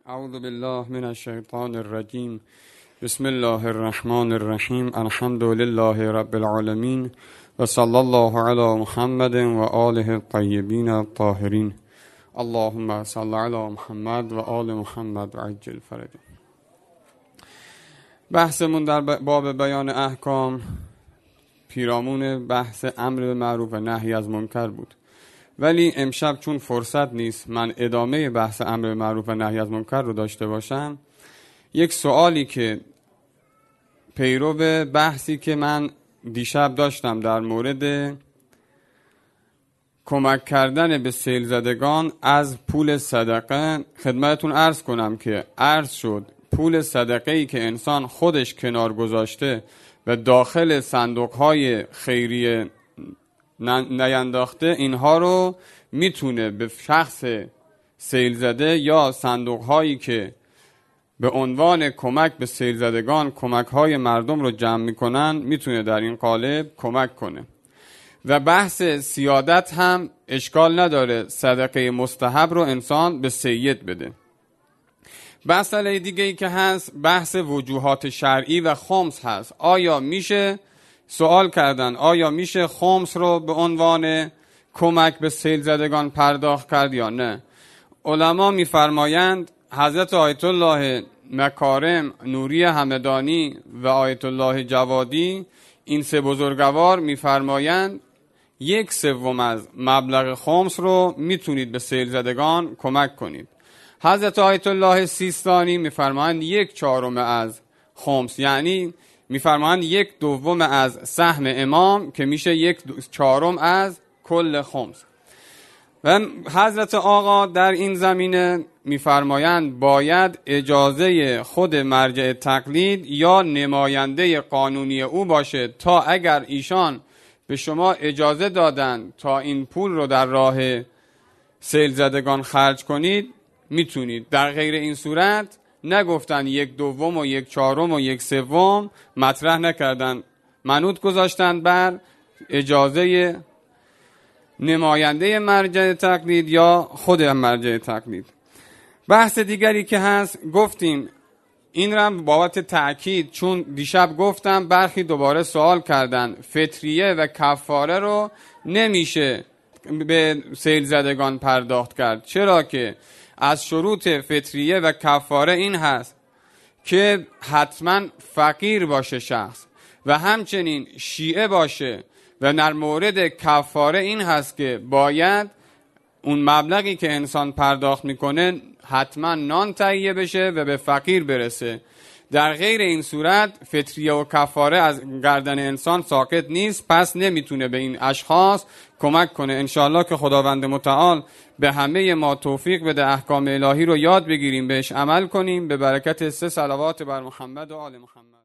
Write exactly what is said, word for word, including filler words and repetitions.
اعوذ بالله من الشیطان الرجیم. بسم الله الرحمن الرحیم. الحمد لله رب العالمین و صلی الله علی محمد و آله الطیبین الطاهرین. اللهم صل علی محمد و آل محمد و عجل فرجهم. بحثمون در باب بیان احکام پیرامون بحث امر به معروف و نهی از منکر بود، ولی امشب چون فرصت نیست من ادامه بحث امر به معروف و نهی از منکر رو داشته باشم، یک سوالی که پیرو بحثی که من دیشب داشتم در مورد کمک کردن به سیل زدگان از پول صدقه خدمتتون عرض کنم که عرض شد پول صدقه ای که انسان خودش کنار گذاشته و داخل صندوقهای خیریه نینداخته، اینها رو میتونه به شخص سیل زده یا صندوق هایی که به عنوان کمک به سیل زدگان کمک های مردم رو جمع میکنن میتونه در این قالب کمک کنه. و بحث سیادت هم اشکال نداره، صدقه مستحب رو انسان به سید بده. مسئله دیگه ای که هست بحث وجوهات شرعی و خمس هست. آیا میشه سوال کردن آیا میشه خمس رو به عنوان کمک به سیل زدگان پرداخت کرد یا نه؟ علما میفرمایند، حضرت آیت الله مکارم نوری همدانی و آیت الله جوادی، این سه بزرگوار میفرمایند یک سوم از مبلغ خمس رو میتونید به سیل زدگان کمک کنید. حضرت آیت الله سیستانی میفرمایند یک چهارم از خمس، یعنی میفرمایند یک دوم از سهم امام که میشه یک چهارم از کل خمس. و حضرت آقا در این زمینه میفرمایند باید اجازه خود مرجع تقلید یا نماینده قانونی او باشه تا اگر ایشان به شما اجازه دادن تا این پول رو در راه سیل زدگان خرج کنید میتونید. در غیر این صورت نگفتن یک دوم و یک چهارم و یک سوم، مطرح نکردن، منوط گذاشتن بر اجازه نماینده مرجع تقلید یا خود مرجع تقلید. بحث دیگری که هست گفتیم این رو بابت تأکید، چون دیشب گفتم برخی دوباره سوال کردن فطریه و کفاره رو نمیشه به سیل زدگان پرداخت کرد، چرا که از شروط فطریه و کفاره این هست که حتما فقیر باشه شخص و همچنین شیعه باشه، و در مورد کفاره این هست که باید اون مبلغی که انسان پرداخت میکنه حتما نان تهیه بشه و به فقیر برسه. در غیر این صورت فطریه و کفاره از گردن انسان ساقط نیست، پس نمیتونه به این اشخاص کمک کنه. انشاءالله که خداوند متعال به همه ما توفیق بده احکام الهی رو یاد بگیریم، بهش عمل کنیم، به برکت سه صلوات بر محمد و آل محمد.